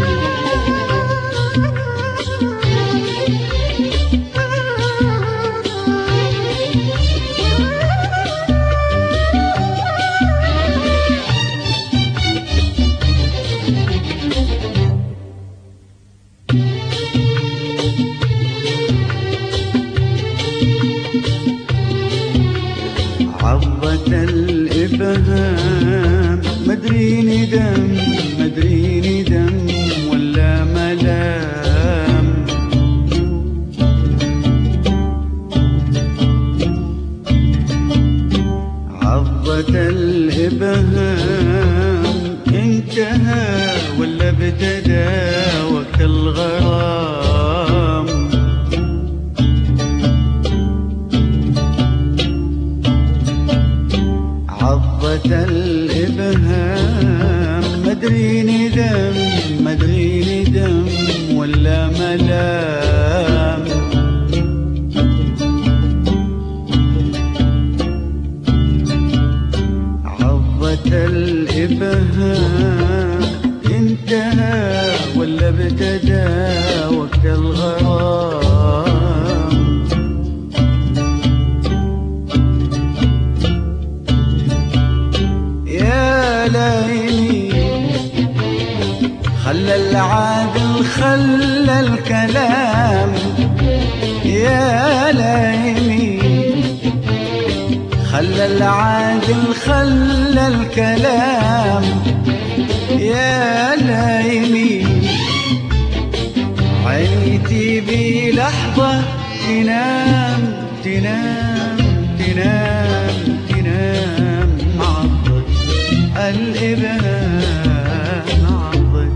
عضة الإبهام مدري ندم ولا ملام. عضة الإبهام انتهى ولا ابتدى وقت الغرام. عضة الإبهام مدري ندم ولا ملام. عضة الإبهام انتهى ولا ابتدى وقت الغرام. يا ليلي خلى العادل خلى الكلام. يا ليلي خلى العادل خلى الكلام. يا ليلي عينيتي بلحظة تنام عضت الإبهام عضت.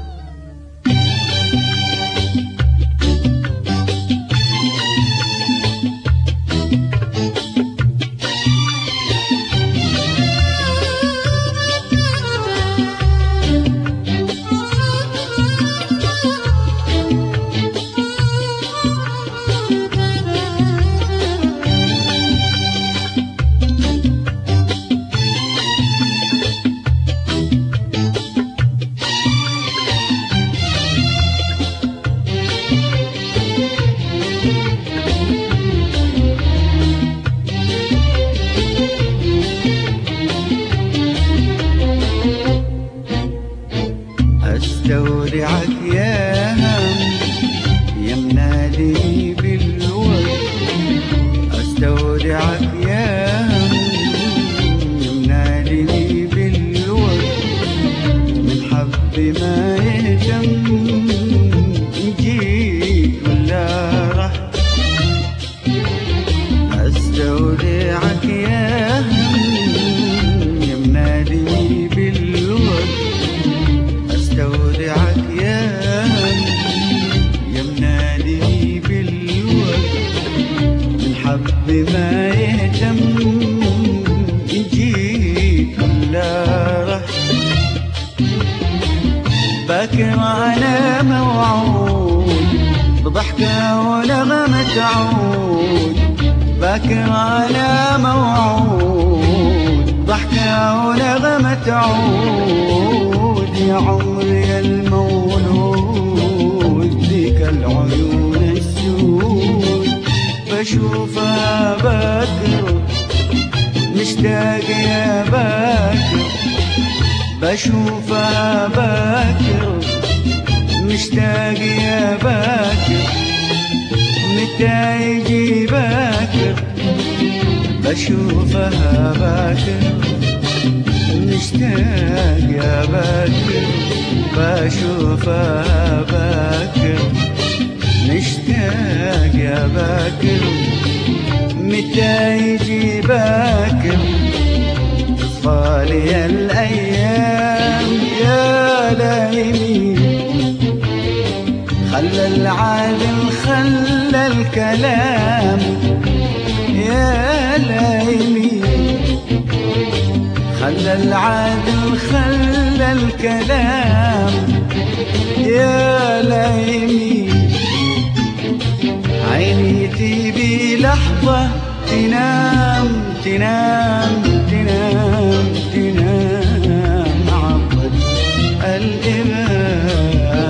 استودعك يا هم يا منادي بالوقت. استودعك يا هم يا منادي بالوقت. من حب ما يهتم جيت ولا رحت. استودعك يا هم يا منادي بالوقت. استودعك يا هم يا منادي بالوقت. من حب ما يهتم جيت ولا رحت. باكر أنا موعود بضحكة ونغمة عود. باكر أنا موعود ضحكة ونغمة عود. يا عمري المولود ذيك العيون السود. بشوفها باكر مشتاق يا باكر. بشوفها باكر مشتاق يا باكر. متى يجي باكر. بشوفها باكر مشتاق يا باكر. بشوفها باكر مشتاق يا باكر. متى يجي باكر. تصفالي الأيام يا ليلي خلى العالم خلى الكلام. يا ليلي خلى العادل خلى الكلام. يا ليلي عينيتي بلحظة تنام عضت الإبهام.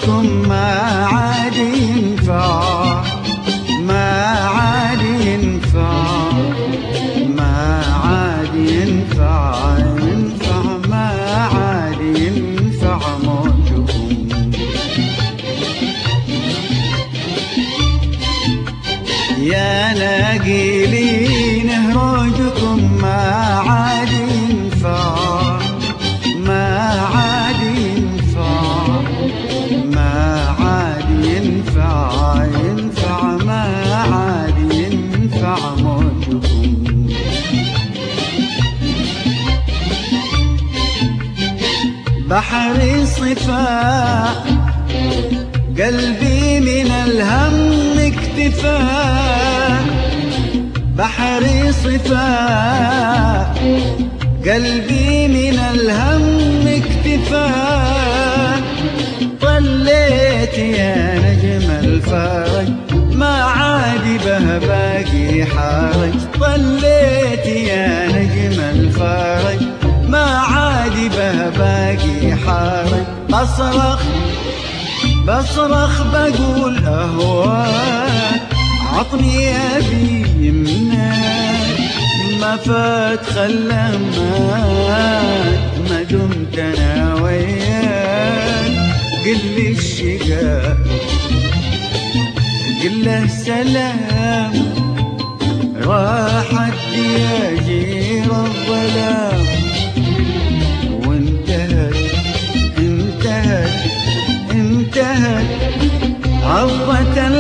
عودكم ما عاد ينفع، ما عاد ينفع، ما عاد ينفع، ينفع ما عاد ينفع موتكم. يا ناقلين هروجكم ما عاد ينفع، ما عاد ينفع، ما عاد ينفع، ينفع ما عاد ينفع موتكم. بحر صفاء قلبي من الهم اكتفى، بحر صفاء قلبي من الهم اكتفى. طليت يا نجم الفرج ما عاد به باقي حرج، طليت يا نجم الفرج ما عاد به باقي حرج. بصرخ بصرخ بقول أهواك، عطني أبي يمناك، ما فات خلى ما دمت أنا وياك. قل لي الشقاء قل له سلام، راحت يا جير الظلام، وانتهت انتهت انتهت عضة